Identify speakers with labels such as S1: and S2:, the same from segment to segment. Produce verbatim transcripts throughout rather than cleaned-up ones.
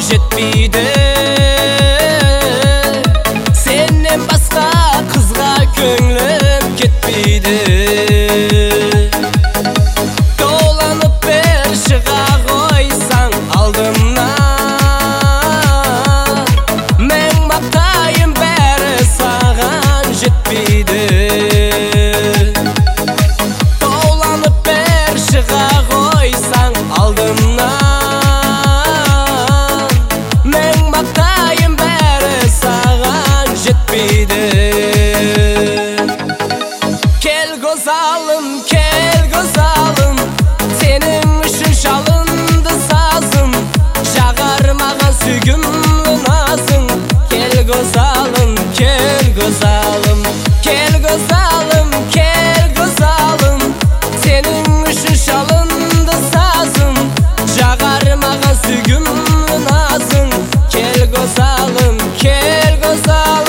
S1: жетпейді. Сенен басқа қызға көңілім кетпейді. Толанып бер шыға қойсаң алдымнан, мен мақтайын бәрі саған жетпейді. Толанып бер шыға қойсаң алдымнан, мен мақтайын бәрі саған жетпейді. Кел көзалым, кел көзалым, сенің үшін шалынды сазым, жағар маған сүйгімлі назың. Кел көзалым, кел көзалым, кел көзалым, кел көзалым, сенің үшін шалынды сазым, жағар маған сүйгімлі назың. Кел көзалым, кел көзалым.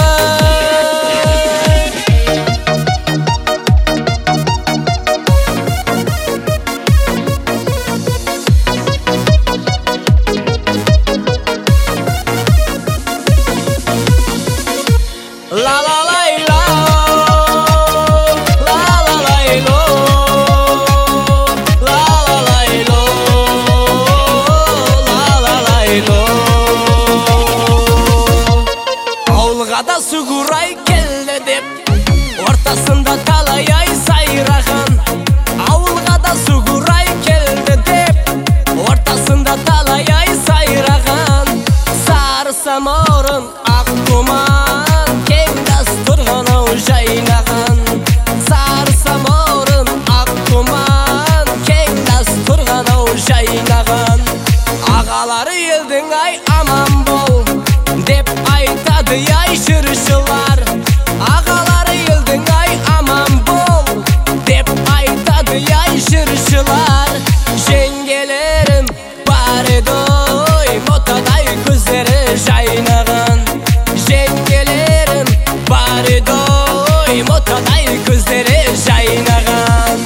S1: La la la la, la la la la, la la la la, la la la la. Ауылға да сугурай келді деп, ортасында талай ай сайраған. Ауылға да сугурай келді деп, ортасында талай ай сайраған. Сары самаурын ақ тұман, кең дастұрған ау жайнаған. Сары самаурын ақ тұман, кең дастұрған ау жайнаған. Ағалары елдің ай аман бол деп айтады ай жыршылар. Ағалары елдің ай аман бол деп айтады ай жыршылар. Жеңгелерім бар еді ой, мотадай көздері жайнаған. Жеңгелерім бар еді ой, мотадай көздері жайнаған.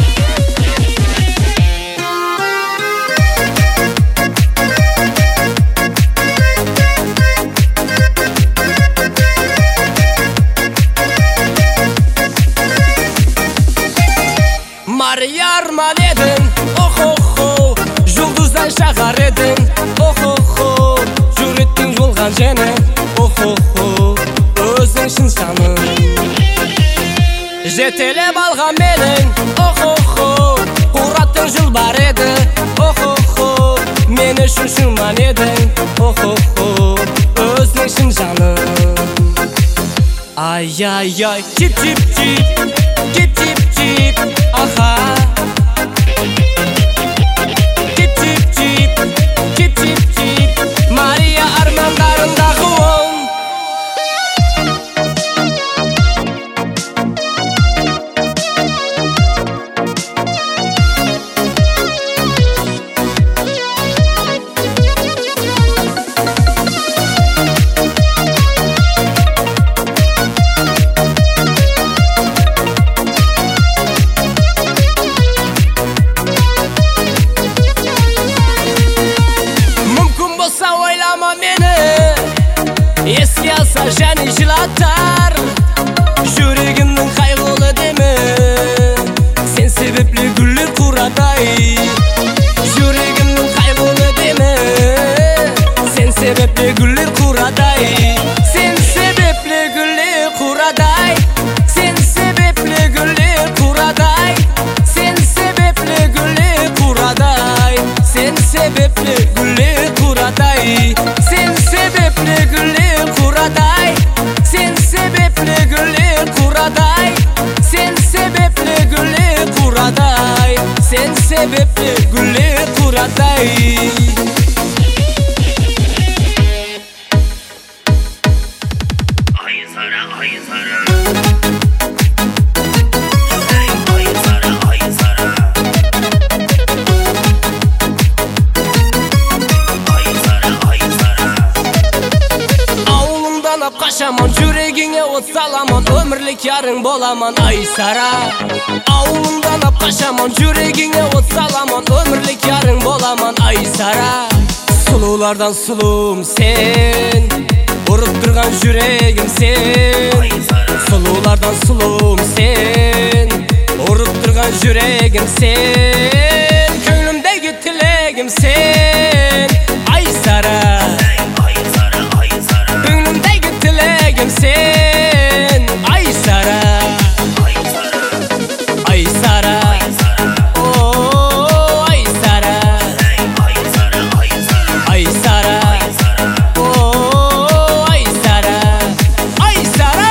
S1: Мария арман едің, охо-хо, жұлдыздай шағар едің, охо-хо, жүреттің жолған жені, охо-хо, өзің шын жаның. Жетелеп алған менің, охо-хо, құраттың жыл бар еді, охо-хо, мен үшін шуман едің, охо-хо, өзің шын жаның. Ай-яй-яй, чип-чип-чип, чип-чип-чип, аха. Чип-чип-чип, чип-чип-чип, Мария армандарындағы оң. Ойлама мені, еске алса және жылатар. Жүрегімнің қайғылы демі, сен себеплі гүлдер құрадай. Жүрегімнің қайғылы демі, сен себеплі гүлдер құрадай. Сен себеплі гүлдер құрадай, сен себеплі гүлдер құрадай. Сен себеплі гүлдер құрадай, сен себеплі гүлдер құрадай. Сен себеплі гүлдер құрадай, сен себеплі гүлдер құрадай. Сен себеплі гүлдер құрадай, сен себеплі гүлдер құрадай. Қашамын жүрегіңе от саламын, өмірлік ярың боламын Айсара. Ауылыңдан ап қашамын жүрегіңе от саламын, өмірлік ярың боламын Айсара. Sululardan sulum sen, vurup durgan yüreğim sen. Sululardan sulum sen, vurup durgan yüreğim sen. Könglimdeki tilegim sen, ay Sara. Könglimdeki tilegim sen, ay Sara. Ay Sara, oh ay Sara. Ay Sara, oh ay Sara. Ay Sara.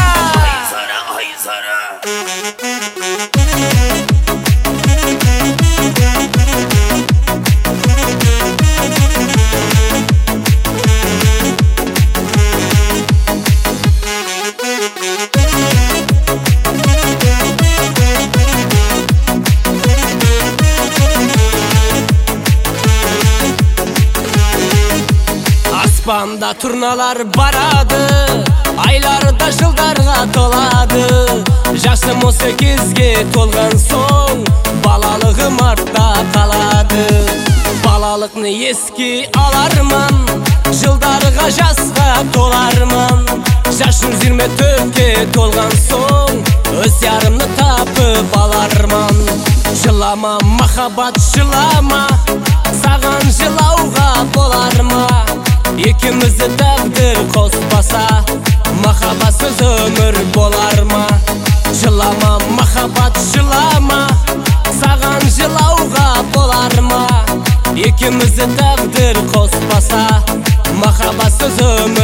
S1: Aspanda turnalar baradı, aylarda жылдарга toladı. Yaşım on sekizge tolgan soң, balalığım artda kaladı. Balalıkны eski alarman, жылдарга жаска tolarman. Yaşım yirmi төртке tolgan soң, öz yarımны tapıp alarman. Жылама махаббат жылама, саган жылауга боларма. İkimizi takdir kospasa, mahabbatsız ömür bolarma. Жылама махаббат жылама, саган жылауга боларма. İkimizi takdir kospasa, mahabbatsız ömür